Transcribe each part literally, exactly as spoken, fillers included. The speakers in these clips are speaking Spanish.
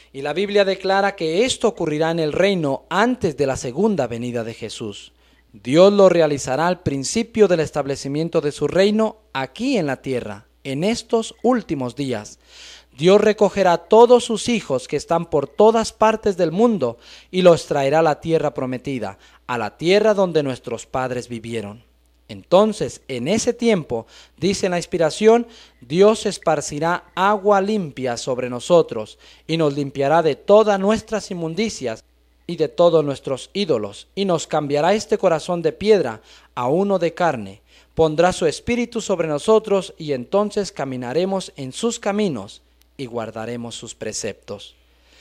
Y la Biblia declara que esto ocurrirá en el reino antes de la segunda venida de Jesús. Dios lo realizará al principio del establecimiento de su reino aquí en la tierra, en estos últimos días. Dios recogerá a todos sus hijos que están por todas partes del mundo y los traerá a la tierra prometida, a la tierra donde nuestros padres vivieron. Entonces, en ese tiempo, dice la inspiración, Dios esparcirá agua limpia sobre nosotros y nos limpiará de todas nuestras inmundicias y de todos nuestros ídolos, y nos cambiará este corazón de piedra a uno de carne. Pondrá su espíritu sobre nosotros y entonces caminaremos en sus caminos y guardaremos sus preceptos.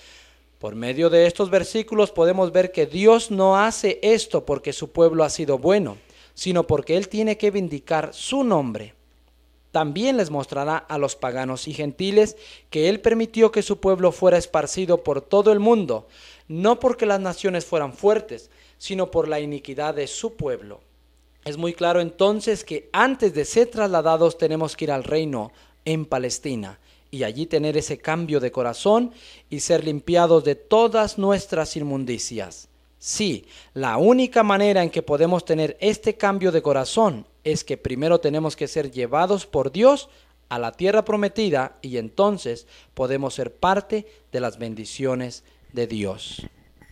Por medio de estos versículos podemos ver que Dios no hace esto porque su pueblo ha sido bueno, sino porque Él tiene que vindicar su nombre. También les mostrará a los paganos y gentiles que Él permitió que su pueblo fuera esparcido por todo el mundo, no porque las naciones fueran fuertes, sino por la iniquidad de su pueblo. Es muy claro entonces que antes de ser trasladados tenemos que ir al reino en Palestina y allí tener ese cambio de corazón y ser limpiados de todas nuestras inmundicias. Sí, la única manera en que podemos tener este cambio de corazón es que primero tenemos que ser llevados por Dios a la tierra prometida y entonces podemos ser parte de las bendiciones de Dios.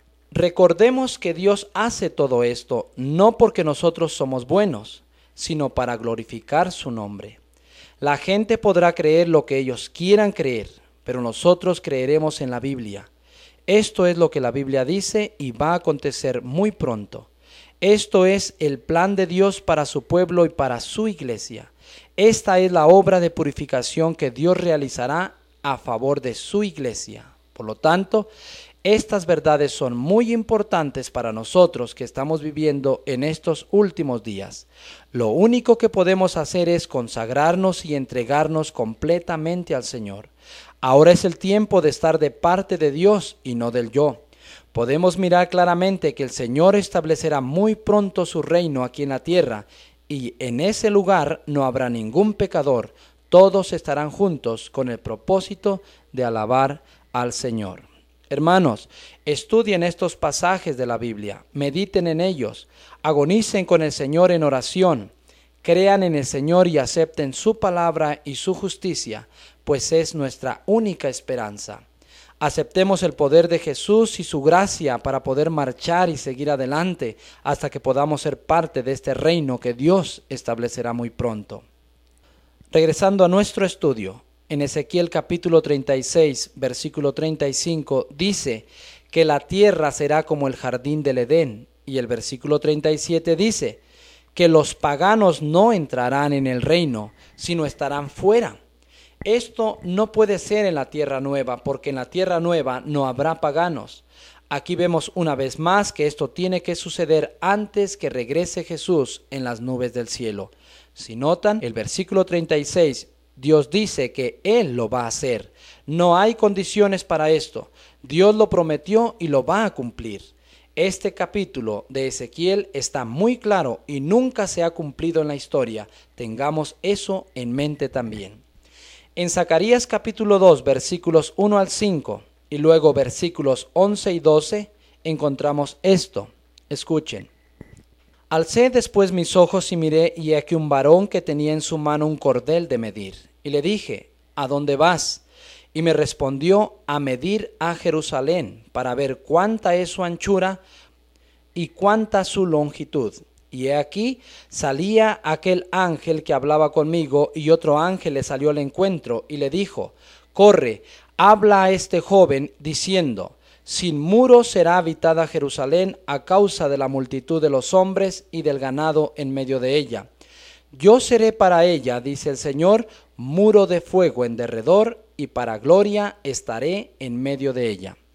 Recordemos que Dios hace todo esto no porque nosotros somos buenos, sino para glorificar su nombre. La gente podrá creer lo que ellos quieran creer, pero nosotros creeremos en la Biblia. Esto es lo que la Biblia dice y va a acontecer muy pronto. Esto es el plan de Dios para su pueblo y para su iglesia. Esta es la obra de purificación que Dios realizará a favor de su iglesia. Por lo tanto, estas verdades son muy importantes para nosotros que estamos viviendo en estos últimos días. Lo único que podemos hacer es consagrarnos y entregarnos completamente al Señor. Ahora es el tiempo de estar de parte de Dios y no del yo. Podemos mirar claramente que el Señor establecerá muy pronto su reino aquí en la tierra y en ese lugar no habrá ningún pecador. Todos estarán juntos con el propósito de alabar al Señor. Hermanos, estudien estos pasajes de la Biblia, mediten en ellos, agonicen con el Señor en oración, crean en el Señor y acepten su palabra y su justicia, pues es nuestra única esperanza. Aceptemos el poder de Jesús y su gracia para poder marchar y seguir adelante hasta que podamos ser parte de este reino que Dios establecerá muy pronto. Regresando a nuestro estudio, en Ezequiel capítulo treinta y seis, versículo treinta y cinco, dice que la tierra será como el jardín del Edén. Y el versículo treinta y siete dice que los paganos no entrarán en el reino, sino estarán fuera. Esto no puede ser en la tierra nueva, porque en la tierra nueva no habrá paganos. Aquí vemos una vez más que esto tiene que suceder antes que regrese Jesús en las nubes del cielo. Si notan, el versículo treinta y seis, Dios dice que Él lo va a hacer. No hay condiciones para esto. Dios lo prometió y lo va a cumplir. Este capítulo de Ezequiel está muy claro y nunca se ha cumplido en la historia. Tengamos eso en mente también. En Zacarías capítulo dos, versículos uno al cinco y luego versículos once y doce, encontramos esto. Escuchen. Alcé después mis ojos y miré, y aquí un varón que tenía en su mano un cordel de medir. Y le dije, ¿a dónde vas? Y me respondió, a medir a Jerusalén, para ver cuánta es su anchura y cuánta su longitud. Y he aquí, salía aquel ángel que hablaba conmigo, y otro ángel le salió al encuentro, y le dijo, corre, habla a este joven, diciendo, sin muro será habitada Jerusalén a causa de la multitud de los hombres y del ganado en medio de ella. Yo seré para ella, dice el Señor, muro de fuego en derredor, y para gloria estaré en medio de ella.